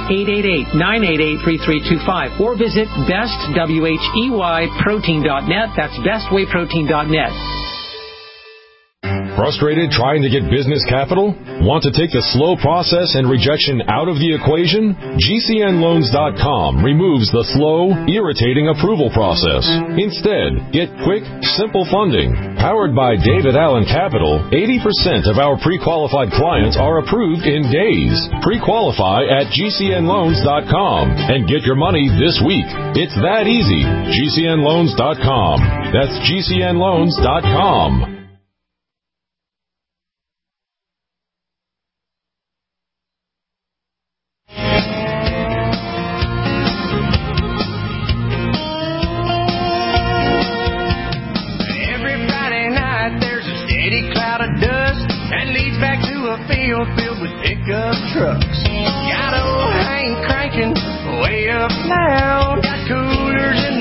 888-988-3325. Or visit bestwheyprotein.net. That's bestwheyprotein.net. Frustrated trying to get business capital? Want to take the slow process and rejection out of the equation? GCNLoans.com removes the slow, irritating approval process. Instead, get quick, simple funding. Powered by David Allen Capital, 80% of our pre-qualified clients are approved in days. Pre-qualify at GCNLoans.com and get your money this week. It's that easy. GCNLoans.com. That's GCNLoans.com. Filled with pickup trucks. Got old Hank cranking way up loud. Got coolers in the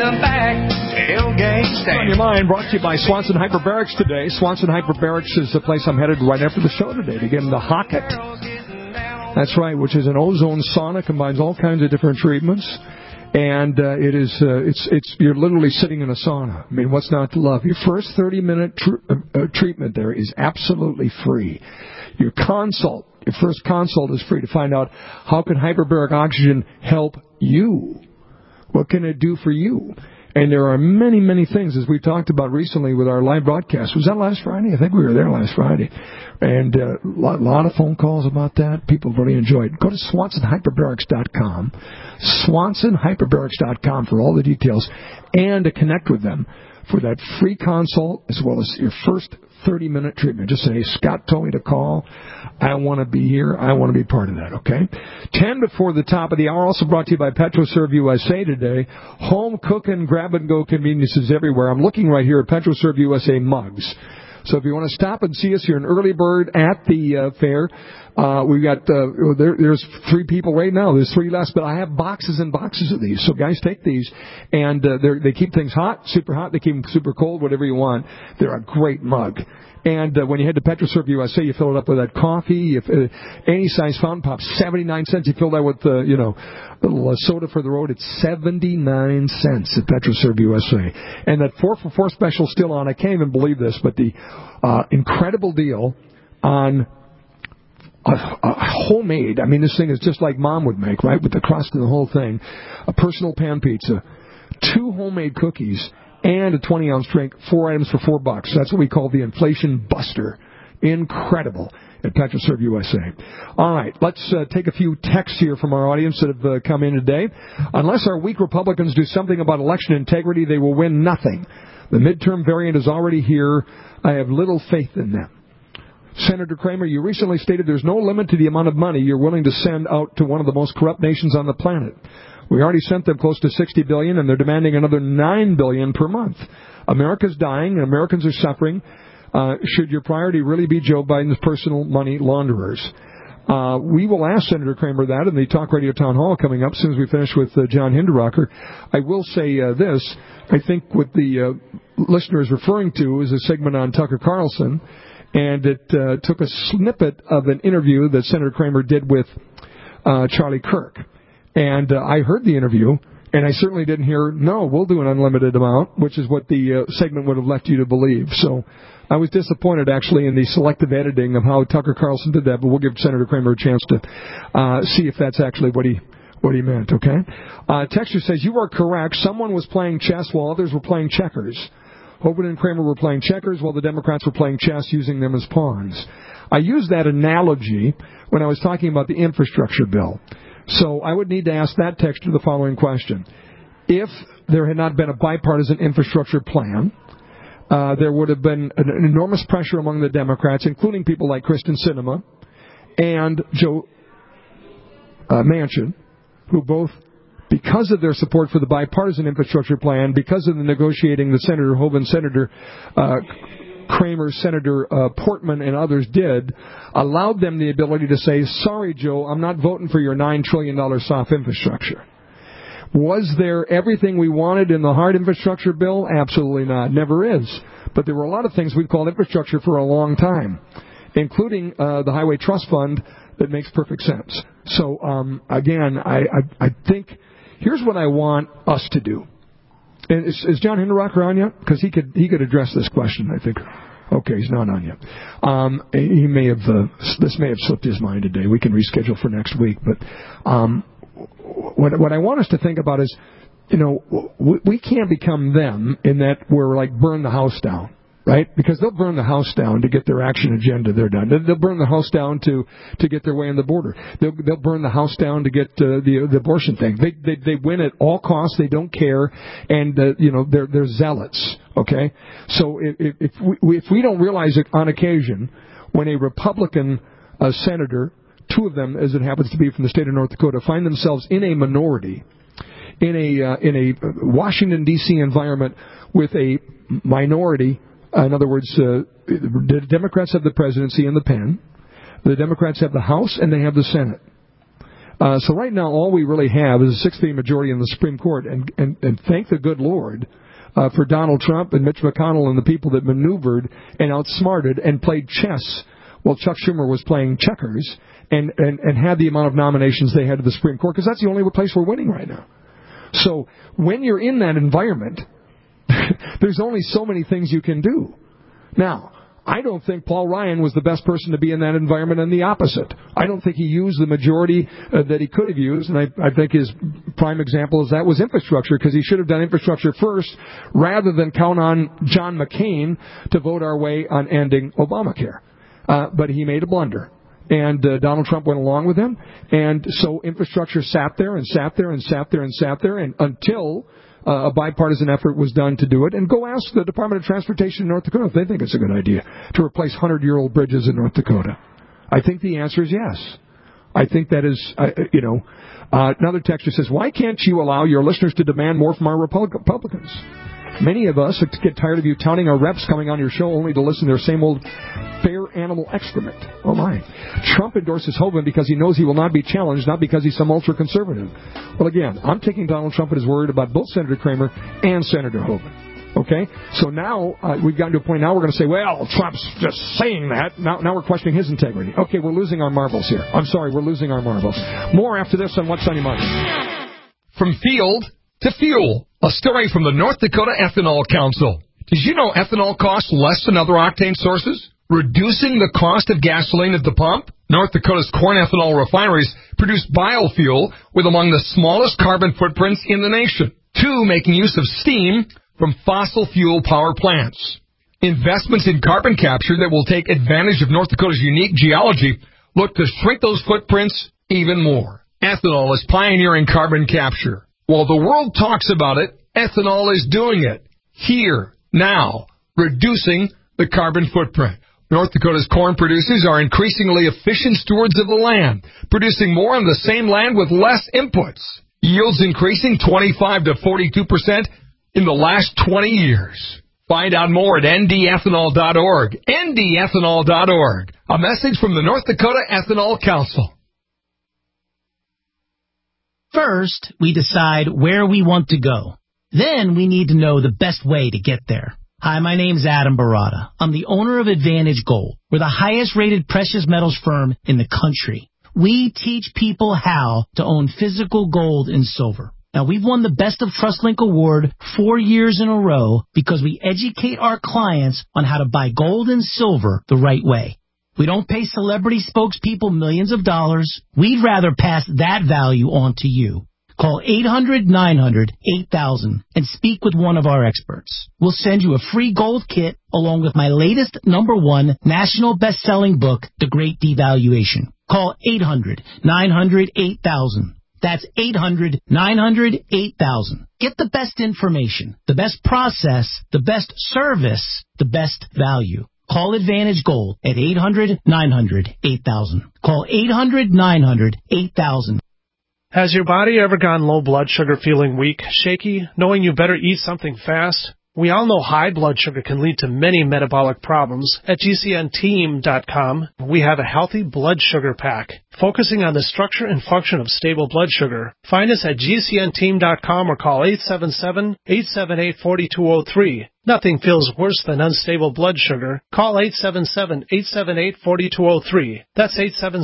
them back. Tailgate stand. On your mind, brought to you by Swanson Hyperbarics today. Swanson Hyperbarics is the place I'm headed right after the show today to get into Hocket. That's right, which is an ozone sauna, combines all kinds of different treatments. And you're literally sitting in a sauna. I mean, what's not to love? Your first 30-minute treatment there is absolutely free. Your first consult is free to find out how can hyperbaric oxygen help you. What can it do for you? And there are many, many things, as we talked about recently with our live broadcast. Was that last Friday? I think we were there last Friday. And a lot of phone calls about that. People really enjoyed it. Go to SwansonHyperbarics.com, SwansonHyperbarics.com for all the details and to connect with them for that free consult as well as your first 30-minute treatment. Just say, Scott told me to call. I want to be here. I want to be part of that, okay? 10 before the top of the hour. Also brought to you by PetroServe USA today. Home cooking, grab-and-go conveniences everywhere. I'm looking right here at PetroServe USA mugs. So if you want to stop and see us, you're an early bird at the fair. We've got, there's 3 people right now. There's 3 less, but I have boxes and boxes of these. So guys, take these. And they keep things hot, super hot. They keep them super cold, whatever you want. They're a great mug. And when you head to PetroServe USA, you fill it up with that coffee. Any size fountain pop, 79 cents. You fill that with, a little soda for the road. It's 79 cents at PetroServe USA. And that 4 for $4 special still on. I can't even believe this, but the incredible deal on homemade. I mean, this thing is just like Mom would make, right, with the crust and the whole thing. A personal pan pizza, 2 homemade cookies, and a 20-ounce drink, 4 items for $4. That's what we call the inflation buster. Incredible at PetroServe USA. All right, let's take a few texts here from our audience that have come in today. Unless our weak Republicans do something about election integrity, they will win nothing. The midterm variant is already here. I have little faith in them. Senator Kramer, you recently stated there's no limit to the amount of money you're willing to send out to one of the most corrupt nations on the planet. We already sent them close to $60 billion, and they're demanding another $9 billion per month. America's dying, and Americans are suffering. Should your priority really be Joe Biden's personal money launderers? We will ask Senator Kramer that in the Talk Radio Town Hall coming up as soon as we finish with John Hinderacher. I will say this. I think what the listener is referring to is a segment on Tucker Carlson, and it took a snippet of an interview that Senator Kramer did with Charlie Kirk. And I heard the interview, and I certainly didn't hear, no, we'll do an unlimited amount, which is what the segment would have left you to believe. So I was disappointed, actually, in the selective editing of how Tucker Carlson did that, but we'll give Senator Kramer a chance to see if that's actually what he meant, okay? Texture says, you are correct. Someone was playing chess while others were playing checkers. Hogan and Kramer were playing checkers while the Democrats were playing chess, using them as pawns. I used that analogy when I was talking about the infrastructure bill. So I would need to ask that texter the following question. If there had not been a bipartisan infrastructure plan, there would have been an enormous pressure among the Democrats, including people like Kristen Sinema and Joe Manchin, who both, because of their support for the bipartisan infrastructure plan, because of the negotiating that Senator Hoeven, Senator Kramer, Senator Portman, and others did, allowed them the ability to say, sorry, Joe, I'm not voting for your $9 trillion soft infrastructure. Was there everything we wanted in the hard infrastructure bill? Absolutely not. Never is. But there were a lot of things we've called infrastructure for a long time, including the Highway Trust Fund that makes perfect sense. So, again, I think here's what I want us to do. And is John Hinderacher on yet? Because he could address this question, I think. Okay, he's not on yet. He may have this may have slipped his mind today. We can reschedule for next week. But what I want us to think about is, we can't become them in that we're like burn the house down, right? Because they'll burn the house down to get their action agenda. They're done. They'll burn the house down to get their way on the border. They'll burn the house down to get the abortion thing. They win at all costs. They don't care, and they're zealots. Okay, so if we don't realize it on occasion, when a Republican senator, 2 of them as it happens to be from the state of North Dakota, find themselves in a minority in a Washington D.C. environment with a minority. In other words, the Democrats have the presidency in the pen. The Democrats have the House and they have the Senate. So right now, all we really have is a 6-3 majority in the Supreme Court, and thank the good Lord for Donald Trump and Mitch McConnell and the people that maneuvered and outsmarted and played chess while Chuck Schumer was playing checkers and had the amount of nominations they had to the Supreme Court, because that's the only place we're winning right now. So when you're in that environment, there's only so many things you can do. Now, I don't think Paul Ryan was the best person to be in that environment, and the opposite. I don't think he used the majority that he could have used, and I think his prime example is that was infrastructure, because he should have done infrastructure first rather than count on John McCain to vote our way on ending Obamacare. But he made a blunder, and Donald Trump went along with him, and so infrastructure sat there and sat there and sat there and sat there, and until a bipartisan effort was done to do it. And go ask the Department of Transportation in North Dakota if they think it's a good idea to replace 100-year-old bridges in North Dakota. I think the answer is yes. I think that is, another texter says, why can't you allow your listeners to demand more from our Republicans? Many of us get tired of you touting our reps coming on your show only to listen to their same old fair animal excrement. Oh, my. Trump endorses Hoeven because he knows he will not be challenged, not because he's some ultra-conservative. Well, again, I'm taking Donald Trump at his word about both Senator Kramer and Senator Hoeven. Okay? So now we've gotten to a point now we're going to say, well, Trump's just saying that. Now we're questioning his integrity. Okay, we're losing our marbles here. I'm sorry, we're losing our marbles. More after this on What's on Your Mind. From field to fuel, a story from the North Dakota Ethanol Council. Did you know ethanol costs less than other octane sources, reducing the cost of gasoline at the pump? North Dakota's corn ethanol refineries produce biofuel with among the smallest carbon footprints in the nation, 2 making use of steam from fossil fuel power plants. Investments in carbon capture that will take advantage of North Dakota's unique geology look to shrink those footprints even more. Ethanol is pioneering carbon capture. While the world talks about it, ethanol is doing it. Here, now, reducing the carbon footprint. North Dakota's corn producers are increasingly efficient stewards of the land, producing more on the same land with less inputs. Yields increasing 25 to 42% in the last 20 years. Find out more at ndethanol.org. ndethanol.org. A message from the North Dakota Ethanol Council. First, we decide where we want to go. Then we need to know the best way to get there. Hi, my name's Adam Barada. I'm the owner of Advantage Gold. We're the highest-rated precious metals firm in the country. We teach people how to own physical gold and silver. Now, we've won the Best of TrustLink Award 4 years in a row because we educate our clients on how to buy gold and silver the right way. We don't pay celebrity spokespeople millions of dollars. We'd rather pass that value on to you. Call 800-900-8000 and speak with one of our experts. We'll send you a free gold kit along with my latest #1 national best-selling book, The Great Devaluation. Call 800-900-8000. That's 800-900-8000. Get the best information, the best process, the best service, the best value. Call Advantage Gold at 800-900-8000. Call 800-900-8000. Has your body ever gone low blood sugar, feeling weak, shaky, knowing you better eat something fast? We all know high blood sugar can lead to many metabolic problems. At GCNteam.com, we have a healthy blood sugar pack, focusing on the structure and function of stable blood sugar. Find us at GCNteam.com or call 877-878-4203. Nothing feels worse than unstable blood sugar. Call 877-878-4203. That's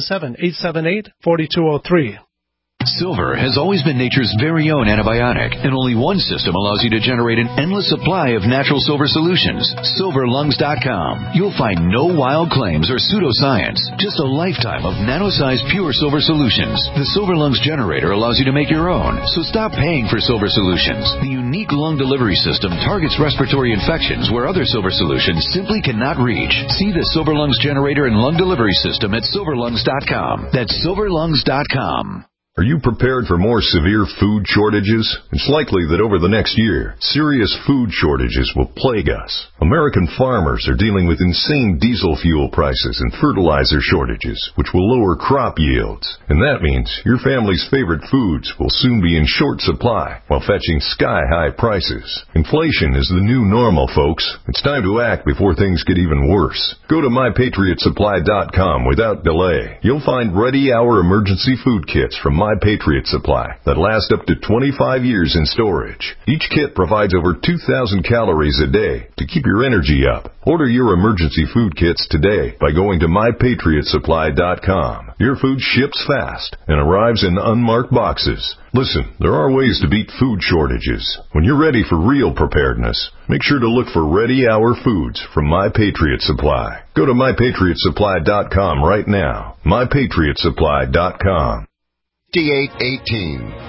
877-878-4203. Silver has always been nature's very own antibiotic, and only one system allows you to generate an endless supply of natural silver solutions. SilverLungs.com. You'll find no wild claims or pseudoscience, just a lifetime of nano-sized pure silver solutions. The Silver Lungs generator allows you to make your own, so stop paying for silver solutions. The unique lung delivery system targets respiratory infections where other silver solutions simply cannot reach. See the Silver Lungs generator and lung delivery system at SilverLungs.com. That's SilverLungs.com. Are you prepared for more severe food shortages? It's likely that over the next year, serious food shortages will plague us. American farmers are dealing with insane diesel fuel prices and fertilizer shortages, which will lower crop yields. And that means your family's favorite foods will soon be in short supply while fetching sky-high prices. Inflation is the new normal, folks. It's time to act before things get even worse. Go to MyPatriotSupply.com without delay. You'll find ready-hour emergency food kits from My Patriot Supply that last up to 25 years in storage. Each kit provides over 2,000 calories a day to keep your energy up. Order your emergency food kits today by going to mypatriotsupply.com. Your food ships fast and arrives in unmarked boxes. Listen, there are ways to beat food shortages. When you're ready for real preparedness, make sure to look for Ready Hour Foods from My Patriot Supply. Go to mypatriotsupply.com right now. mypatriotsupply.com. 5818.